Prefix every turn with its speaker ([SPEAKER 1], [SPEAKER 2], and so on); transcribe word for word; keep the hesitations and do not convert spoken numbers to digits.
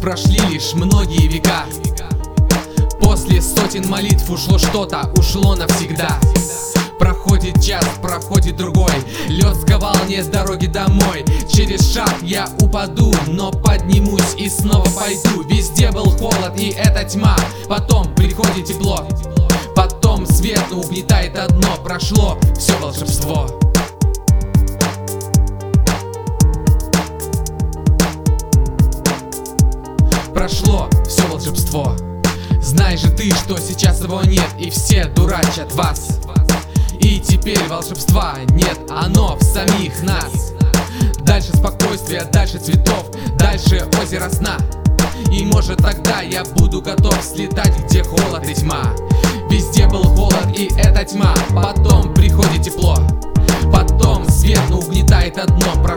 [SPEAKER 1] прошли лишь многие века. После сотен молитв ушло что-то, ушло навсегда. Проходит час, проходит другой, лед сковал, нет дороги домой. Через шаг я упаду, но поднимусь и снова пойду. Везде был холод и эта тьма, потом приходит тепло, потом свет, но угнетает одно. Прошло все волшебство. Прошло все волшебство. Знай же ты, что сейчас его нет, и все дурачат вас. И теперь волшебства нет, оно в самих нас. Дальше спокойствия, дальше цветов, дальше озера сна. И может тогда я буду готов слетать, где холод и тьма. Везде был холод и эта тьма, потом приходит тепло, потом свет, но угнетает одно.